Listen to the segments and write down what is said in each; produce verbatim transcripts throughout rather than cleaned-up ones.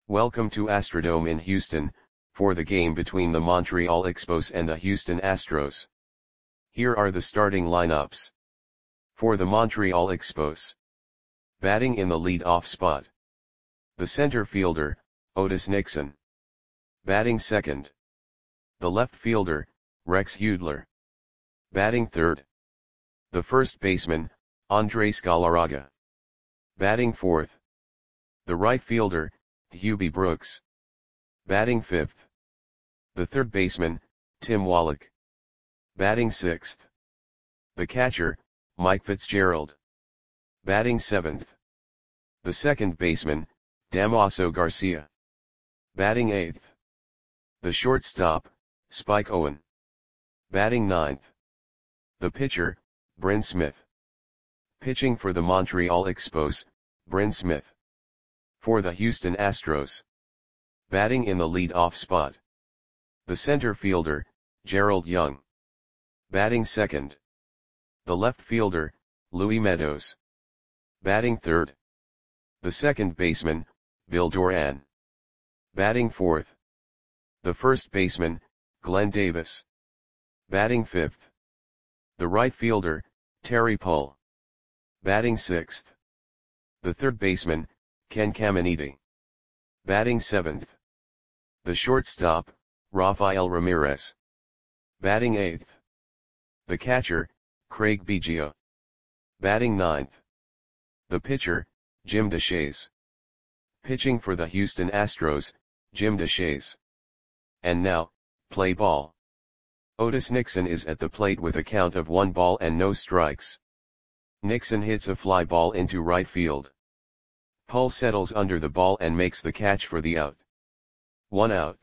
Welcome to Astrodome in Houston, for the game between the Montreal Expos and the Houston Astros. Here are the starting lineups. For the Montreal Expos. Batting in the lead-off spot. The center fielder, Otis Nixon. Batting second. The left fielder, Rex Hudler. Batting third. The first baseman, Andres Galarraga. Batting fourth. The right fielder, Hubie Brooks. Batting fifth. The third baseman, Tim Wallach. Batting sixth. The catcher, Mike Fitzgerald. Batting seventh. The second baseman, Damaso Garcia. Batting eighth. The shortstop, Spike Owen. Batting ninth. The pitcher, Bryn Smith. Pitching for the Montreal Expos, Bryn Smith. For the Houston Astros. Batting in the lead-off spot. The center fielder, Gerald Young. Batting second. The left fielder, Louis Meadows. Batting third. The second baseman, Bill Doran. Batting fourth. The first baseman, Glenn Davis. Batting fifth. The right fielder, Terry Pull. Batting sixth. The third baseman, Ken Caminiti. Batting seventh. The shortstop, Rafael Ramirez. Batting eighth. The catcher, Craig Biggio. Batting ninth. The pitcher, Jim Deshaies. Pitching for the Houston Astros, Jim Deshaies. And now, play ball. Otis Nixon is at the plate with a count of one ball and no strikes. Nixon hits a fly ball into right field. Pull settles under the ball and makes the catch for the out. One out.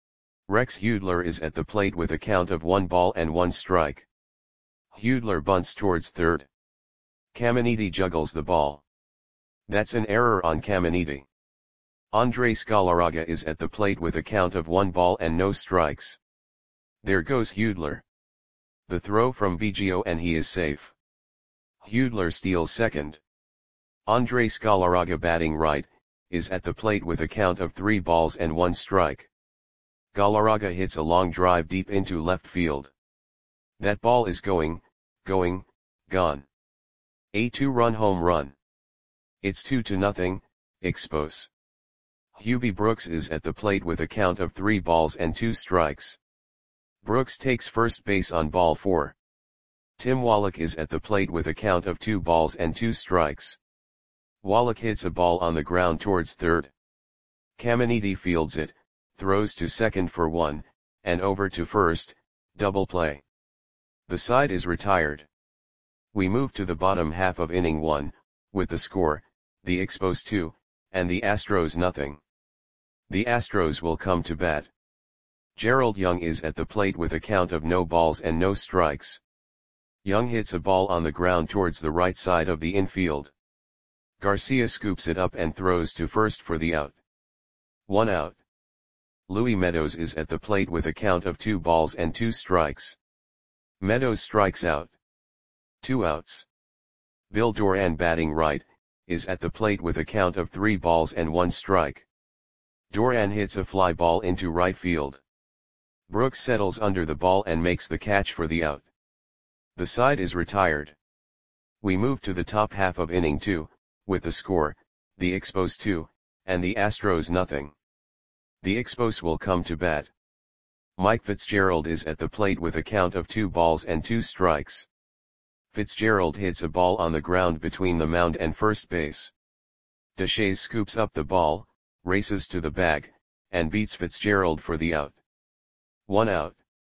Rex Hudler is at the plate with a count of one ball and one strike. Hudler bunts towards third. Caminiti juggles the ball. That's an error on Caminiti. Andres Galarraga is at the plate with a count of one ball and no strikes. There goes Hudler. The throw from Biggio and he is safe. Hudler steals second. Andres Galarraga, batting right, is at the plate with a count of three balls and one strike. Galarraga hits a long drive deep into left field. That ball is going, going, gone. A two-run home run. It's two to nothing, Expos. Hubie Brooks is at the plate with a count of three balls and two strikes. Brooks takes first base on ball four. Tim Wallach is at the plate with a count of two balls and two strikes. Wallach hits a ball on the ground towards third. Caminiti fields it, throws to second for one, and over to first, double play. The side is retired. We move to the bottom half of inning one, with the score, the Expos two, and the Astros nothing. The Astros will come to bat. Gerald Young is at the plate with a count of no balls and no strikes. Young hits a ball on the ground towards the right side of the infield. Garcia scoops it up and throws to first for the out. One out. Louis Meadows is at the plate with a count of two balls and two strikes. Meadows strikes out. Two outs. Bill Doran, batting right, is at the plate with a count of three balls and one strike. Doran hits a fly ball into right field. Brooks settles under the ball and makes the catch for the out. The side is retired. We move to the top half of inning two, with the score, the Expos two, and the Astros nothing. The Expos will come to bat. Mike Fitzgerald is at the plate with a count of two balls and two strikes. Fitzgerald hits a ball on the ground between the mound and first base. Deshaies scoops up the ball, races to the bag, and beats Fitzgerald for the out. One out.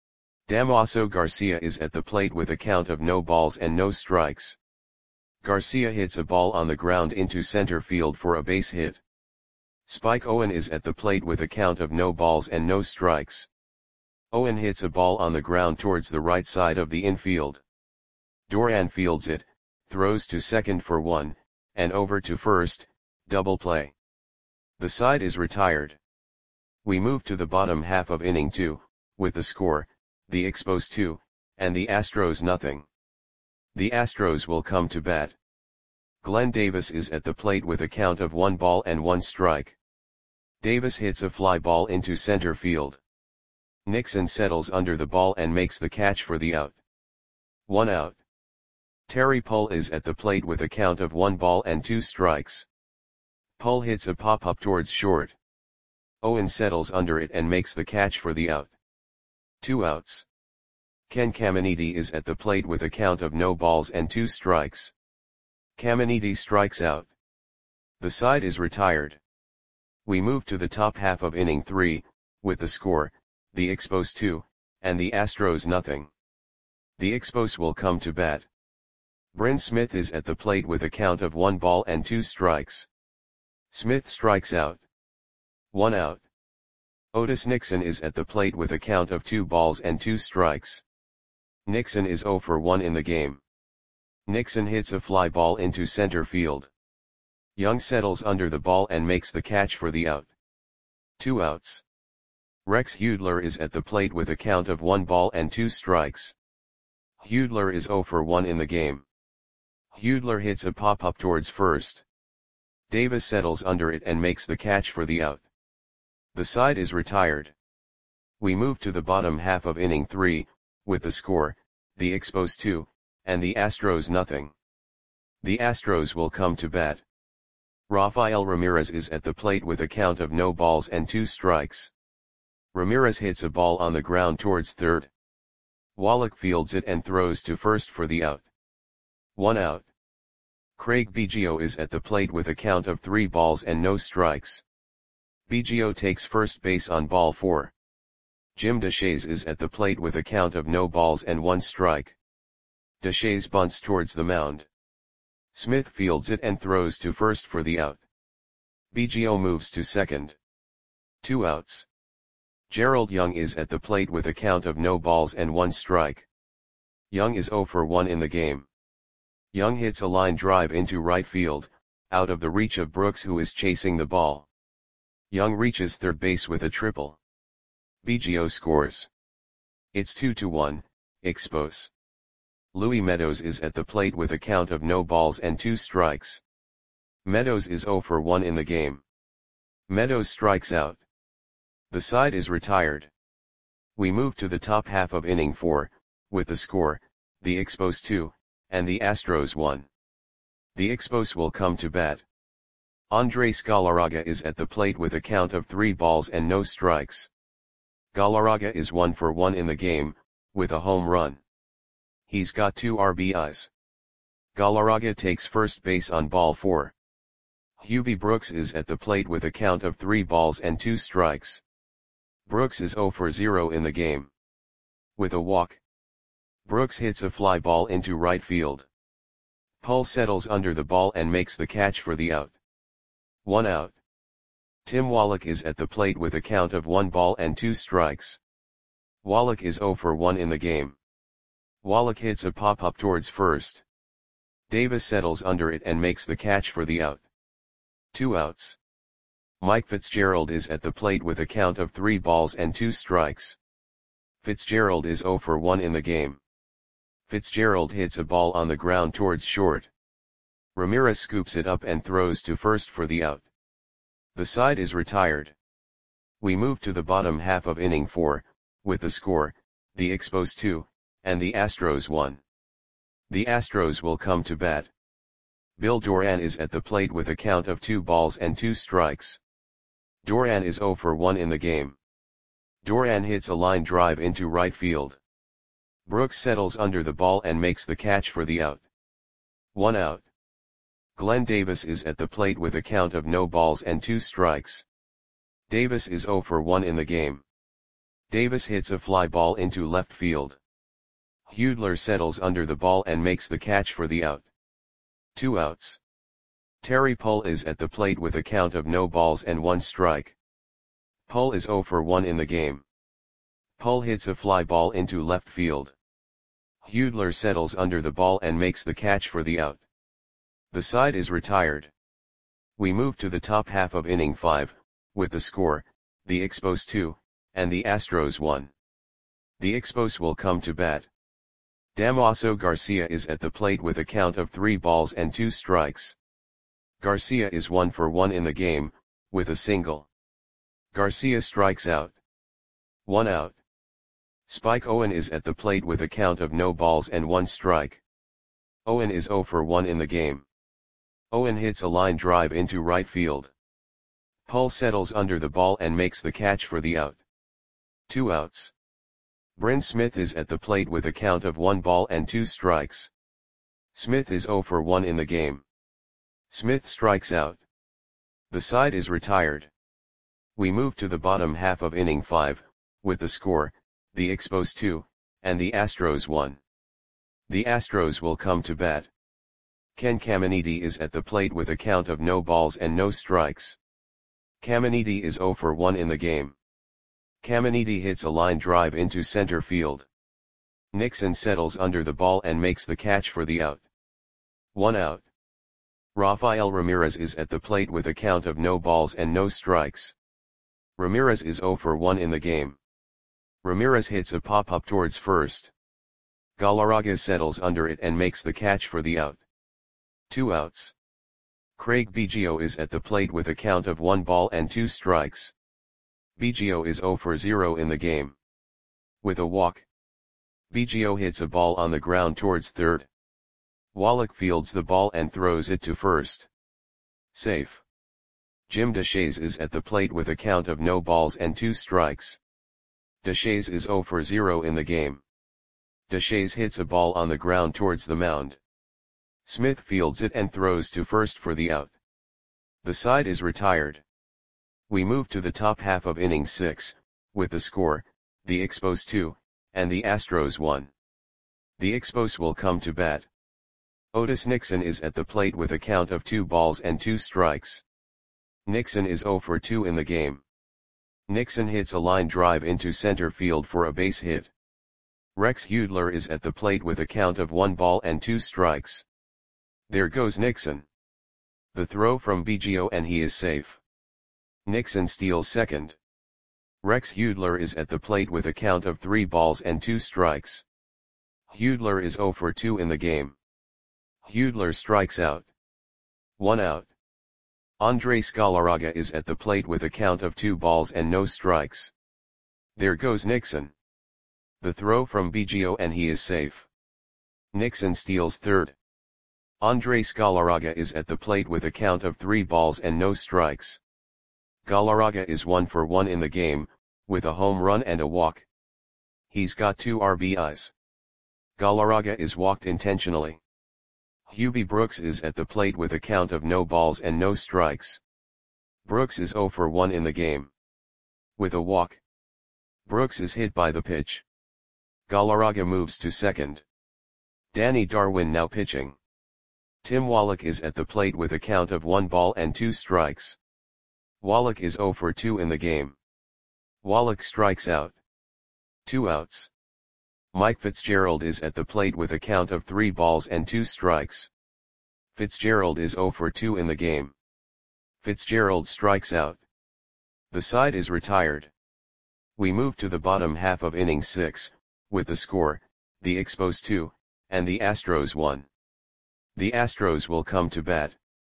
Damaso Garcia is at the plate with a count of no balls and no strikes. Garcia hits a ball on the ground into center field for a base hit. Spike Owen is at the plate with a count of no balls and no strikes. Owen hits a ball on the ground towards the right side of the infield. Doran fields it, throws to second for one, and over to first, double play. The side is retired. We move to the bottom half of inning two, with the score, the Expos two, and the Astros nothing. The Astros will come to bat. Glenn Davis is at the plate with a count of one ball and one strike. Davis hits a fly ball into center field. Nixon settles under the ball and makes the catch for the out. One out. Terry Pull is at the plate with a count of one ball and two strikes. Pull hits a pop-up towards short. Owen settles under it and makes the catch for the out. Two outs. Ken Caminiti is at the plate with a count of no balls and two strikes. Caminiti strikes out. The side is retired. We move to the top half of inning three, with the score, the Expos two, and the Astros nothing. The Expos will come to bat. Bryn Smith is at the plate with a count of one ball and two strikes. Smith strikes out. One out. Otis Nixon is at the plate with a count of two balls and two strikes. Nixon is oh for one in the game. Nixon hits a fly ball into center field. Young settles under the ball and makes the catch for the out. Two outs. Rex Hudler is at the plate with a count of one ball and two strikes. Hudler is oh for one in the game. Hudler hits a pop-up towards first. Davis settles under it and makes the catch for the out. The side is retired. We move to the bottom half of inning three, with the score, the Expos two, and the Astros nothing. The Astros will come to bat. Rafael Ramirez is at the plate with a count of no balls and two strikes. Ramirez hits a ball on the ground towards third. Wallach fields it and throws to first for the out. One out. Craig Biggio is at the plate with a count of three balls and no strikes. Biggio takes first base on ball four. Jim Deshaies is at the plate with a count of no balls and one strike. Deshaies bunts towards the mound. Smith fields it and throws to first for the out. Biggio moves to second. Two outs. Gerald Young is at the plate with a count of no balls and one strike. Young is oh for one in the game. Young hits a line drive into right field, out of the reach of Brooks, who is chasing the ball. Young reaches third base with a triple. Biggio scores. It's two to one, Expos. Louis Meadows is at the plate with a count of no balls and two strikes. Meadows is oh for one in the game. Meadows strikes out. The side is retired. We move to the top half of inning four, with the score, the Expos two, and the Astros one. The Expos will come to bat. Andres Galarraga is at the plate with a count of three balls and no strikes. Galarraga is one for one in the game, with a home run. He's got two R B Is. Galarraga takes first base on ball four. Hubie Brooks is at the plate with a count of three balls and two strikes. Brooks is oh for zero in the game. With a walk. Brooks hits a fly ball into right field. Pull settles under the ball and makes the catch for the out. One out. Tim Wallach is at the plate with a count of one ball and two strikes. Wallach is oh for one in the game. Wallach hits a pop-up towards first. Davis settles under it and makes the catch for the out. Two outs. Mike Fitzgerald is at the plate with a count of three balls and two strikes. Fitzgerald is oh for one in the game. Fitzgerald hits a ball on the ground towards short. Ramirez scoops it up and throws to first for the out. The side is retired. We move to the bottom half of inning four, with the score, the Expos two, and the Astros one. The Astros will come to bat. Bill Doran is at the plate with a count of two balls and two strikes. Doran is oh for one in the game. Doran hits a line drive into right field. Brooks settles under the ball and makes the catch for the out. One out. Glenn Davis is at the plate with a count of no balls and two strikes. Davis is oh for one in the game. Davis hits a fly ball into left field. Hudler settles under the ball and makes the catch for the out. Two outs. Terry Pull is at the plate with a count of no balls and one strike. Pull is oh for one in the game. Pull hits a fly ball into left field. Hudler settles under the ball and makes the catch for the out. The side is retired. We move to the top half of inning five, with the score, the Expos two, and the Astros one. The Expos will come to bat. Damaso Garcia is at the plate with a count of three balls and two strikes. Garcia is one for one in the game, with a single. Garcia strikes out. One out. Spike Owen is at the plate with a count of no balls and one strike. Owen is zero for one in the game. Owen hits a line drive into right field. Pull settles under the ball and makes the catch for the out. Two outs. Bryn Smith is at the plate with a count of one ball and two strikes. Smith is zero for one in the game. Smith strikes out. The side is retired. We move to the bottom half of inning five, with the score, the Expos two, and the Astros one. The Astros will come to bat. Ken Caminiti is at the plate with a count of no balls and no strikes. Caminiti is zero for one in the game. Caminiti hits a line drive into center field. Nixon settles under the ball and makes the catch for the out. One out. Rafael Ramirez is at the plate with a count of no balls and no strikes. Ramirez is zero for one in the game. Ramirez hits a pop-up towards first. Galarraga settles under it and makes the catch for the out. Two outs. Craig Biggio is at the plate with a count of one ball and two strikes. Biggio is zero for zero in the game. With a walk. Biggio hits a ball on the ground towards third. Wallach fields the ball and throws it to first. Safe. Jim Deshaies is at the plate with a count of no balls and two strikes. Deshaies is zero for zero in the game. Deshaies hits a ball on the ground towards the mound. Smith fields it and throws to first for the out. The side is retired. We move to the top half of inning six, with the score, the Expos two, and the Astros one. The Expos will come to bat. Otis Nixon is at the plate with a count of two balls and two strikes. Nixon is zero for two in the game. Nixon hits a line drive into center field for a base hit. Rex Hudler is at the plate with a count of one ball and two strikes. There goes Nixon. The throw from Biggio and he is safe. Nixon steals second. Rex Hudler is at the plate with a count of three balls and two strikes. Hudler is zero for two in the game. Hudler strikes out. One out. Andres Galarraga is at the plate with a count of two balls and no strikes. There goes Nixon. The throw from Biggio and he is safe. Nixon steals third. Andres Galarraga is at the plate with a count of three balls and no strikes. Galarraga is one for one in the game, with a home run and a walk. He's got two R B Is. Galarraga is walked intentionally. Hubie Brooks is at the plate with a count of no balls and no strikes. Brooks is zero for one in the game. With a walk. Brooks is hit by the pitch. Galarraga moves to second. Danny Darwin now pitching. Tim Wallach is at the plate with a count of one ball and two strikes. Wallach is zero for two in the game. Wallach strikes out. Two outs. Mike Fitzgerald is at the plate with a count of three balls and two strikes. Fitzgerald is zero for two in the game. Fitzgerald strikes out. The side is retired. We move to the bottom half of inning six, with the score, the Expos two, and the Astros one. The Astros will come to bat.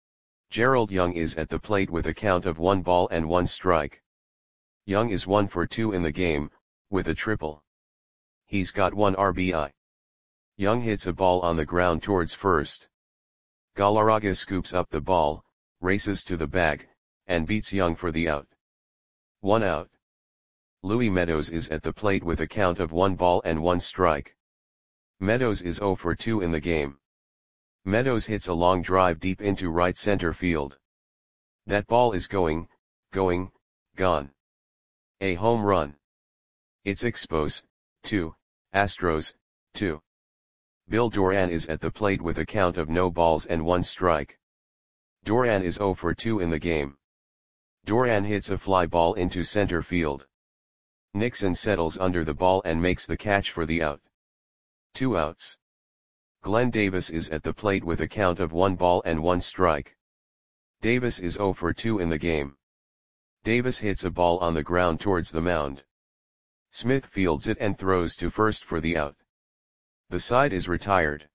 Gerald Young is at the plate with a count of one ball and one strike. Young is one for two in the game, with a triple. He's got one R B I. Young hits a ball on the ground towards first. Galarraga scoops up the ball, races to the bag, and beats Young for the out. One out. Louis Meadows is at the plate with a count of one ball and one strike. Meadows is zero for two in the game. Meadows hits a long drive deep into right center field. That ball is going, going, gone. A home run. It's Expos, two, Astros, two. Bill Doran is at the plate with a count of no balls and one strike. Doran is zero for two in the game. Doran hits a fly ball into center field. Nixon settles under the ball and makes the catch for the out. Two outs. Glenn Davis is at the plate with a count of one ball and one strike. Davis is zero for two in the game. Davis hits a ball on the ground towards the mound. Smith fields it and throws to first for the out. The side is retired.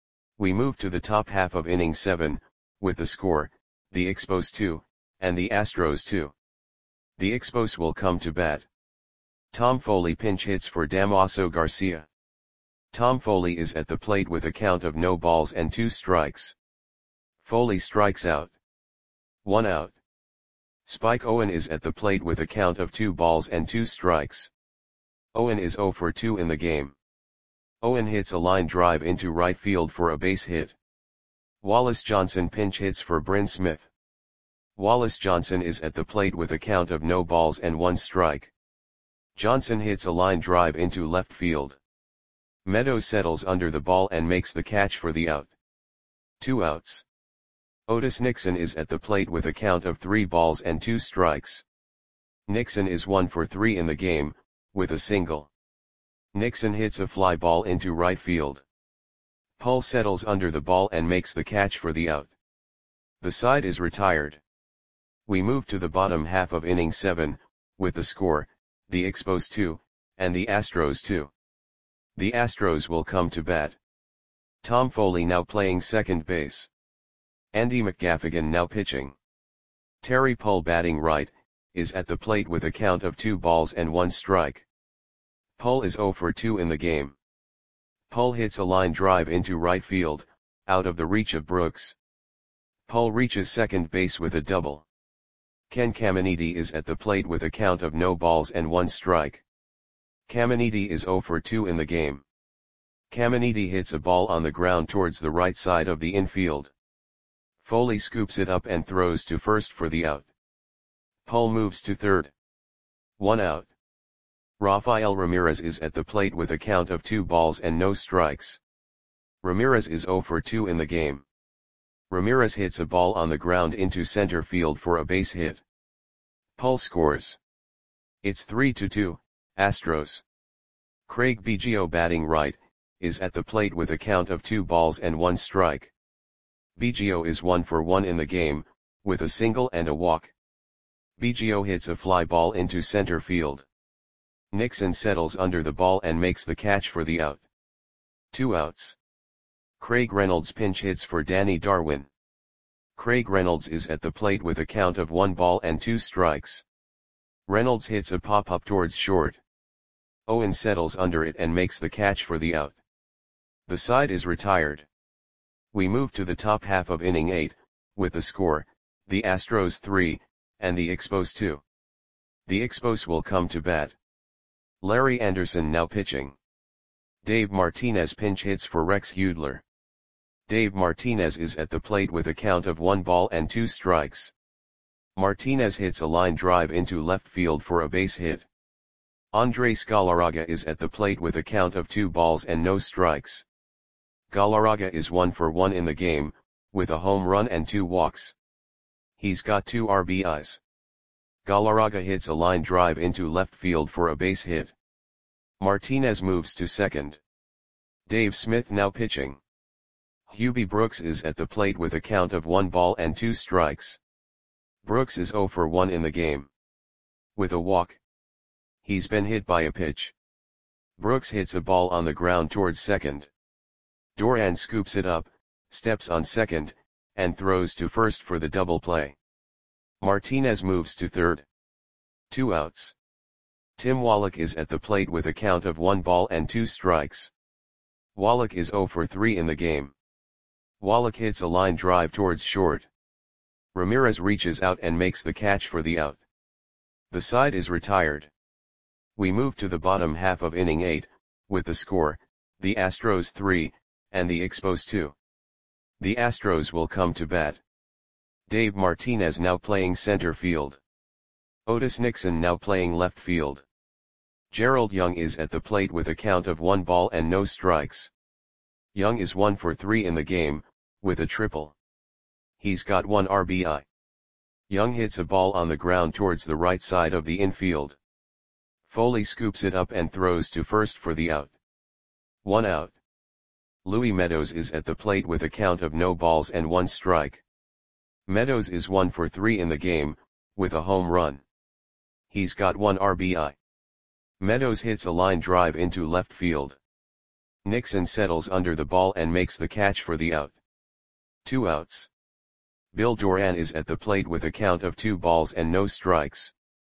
We move to the top half of inning seven, with the score, the Expos two, and the Astros two. The Expos will come to bat. Tom Foley pinch hits for Damaso Garcia. Tom Foley is at the plate with a count of no balls and two strikes. Foley strikes out. One out. Spike Owen is at the plate with a count of two balls and two strikes. Owen is zero for two in the game. Owen hits a line drive into right field for a base hit. Wallace Johnson pinch hits for Bryn Smith. Wallace Johnson is at the plate with a count of no balls and one strike. Johnson hits a line drive into left field. Meadows settles under the ball and makes the catch for the out. Two outs. Otis Nixon is at the plate with a count of three balls and two strikes. Nixon is one for three in the game, with a single. Nixon hits a fly ball into right field. Pull settles under the ball and makes the catch for the out. The side is retired. We move to the bottom half of inning seven, with the score, the Expos two, and the Astros two. The Astros will come to bat. Tom Foley now playing second base. Andy McGaffigan now pitching. Terry Pull batting right, is at the plate with a count of two balls and one strike. Pull is zero for two in the game. Pull hits a line drive into right field, out of the reach of Brooks. Pull reaches second base with a double. Ken Caminiti is at the plate with a count of no balls and one strike. Caminiti is zero for two in the game. Caminiti hits a ball on the ground towards the right side of the infield. Foley scoops it up and throws to first for the out. Pull moves to third. One out. Rafael Ramirez is at the plate with a count of two balls and no strikes. Ramirez is zero for two in the game. Ramirez hits a ball on the ground into center field for a base hit. Pull scores. It's three to two, Astros. Craig Biggio batting right, is at the plate with a count of two balls and one strike. Biggio is one for one in the game, with a single and a walk. Biggio hits a fly ball into center field. Nixon settles under the ball and makes the catch for the out. Two outs. Craig Reynolds pinch hits for Danny Darwin. Craig Reynolds is at the plate with a count of one ball and two strikes. Reynolds hits a pop-up towards short. Owen settles under it and makes the catch for the out. The side is retired. We move to the top half of inning eight, with the score, the Astros three, and the Expos two. The Expos will come to bat. Larry Anderson now pitching. Dave Martinez pinch hits for Rex Hudler. Dave Martinez is at the plate with a count of one ball and two strikes. Martinez hits a line drive into left field for a base hit. Andres Galarraga is at the plate with a count of two balls and no strikes. Galarraga is one for one in the game, with a home run and two walks. He's got two R B Is. Galarraga hits a line drive into left field for a base hit. Martinez moves to second. Dave Smith now pitching. Hubie Brooks is at the plate with a count of one ball and two strikes. Brooks is zero for one in the game. With a walk. He's been hit by a pitch. Brooks hits a ball on the ground towards second. Doran scoops it up, steps on second, and throws to first for the double play. Martinez moves to third. Two outs. Tim Wallach is at the plate with a count of one ball and two strikes. Wallach is zero for three in the game. Wallach hits a line drive towards short. Ramirez reaches out and makes the catch for the out. The side is retired. We move to the bottom half of inning eight, with the score, the Astros three, and the Expos two. The Astros will come to bat. Dave Martinez now playing center field. Otis Nixon now playing left field. Gerald Young is at the plate with a count of one ball and no strikes. Young is one for three in the game, with a triple. He's got one R B I. Young hits a ball on the ground towards the right side of the infield. Foley scoops it up and throws to first for the out. One out. Louis Meadows is at the plate with a count of no balls and one strike. Meadows is one for three in the game, with a home run. He's got one R B I. Meadows hits a line drive into left field. Nixon settles under the ball and makes the catch for the out. Two outs. Bill Doran is at the plate with a count of two balls and no strikes.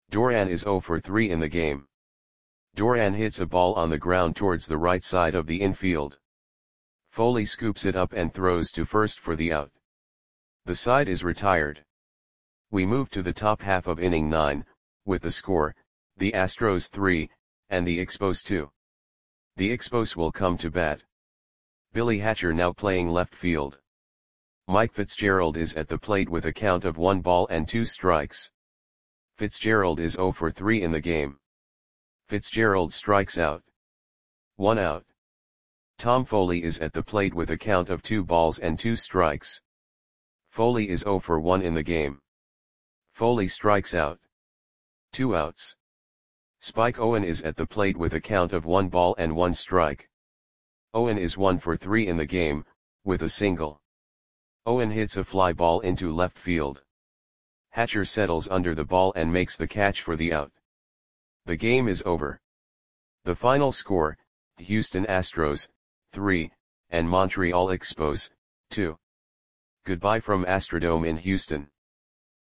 Duran is zero for three in the game. Duran hits a ball on the ground towards the right side of the infield. Foley scoops it up and throws to first for the out. The side is retired. We move to the top half of inning nine, with the score, the Astros three, and the Expos two. The Expos will come to bat. Billy Hatcher now playing left field. Mike Fitzgerald is at the plate with a count of one ball and two strikes. Fitzgerald is zero for three in the game. Fitzgerald strikes out. One out. Tom Foley is at the plate with a count of two balls and two strikes. Foley is zero for one in the game. Foley strikes out. Two outs. Spike Owen is at the plate with a count of one ball and one strike. Owen is one for three in the game, with a single. Owen hits a fly ball into left field. Hatcher settles under the ball and makes the catch for the out. The game is over. The final score, Houston Astros, three, and Montreal Expos, two. Goodbye from Astrodome in Houston.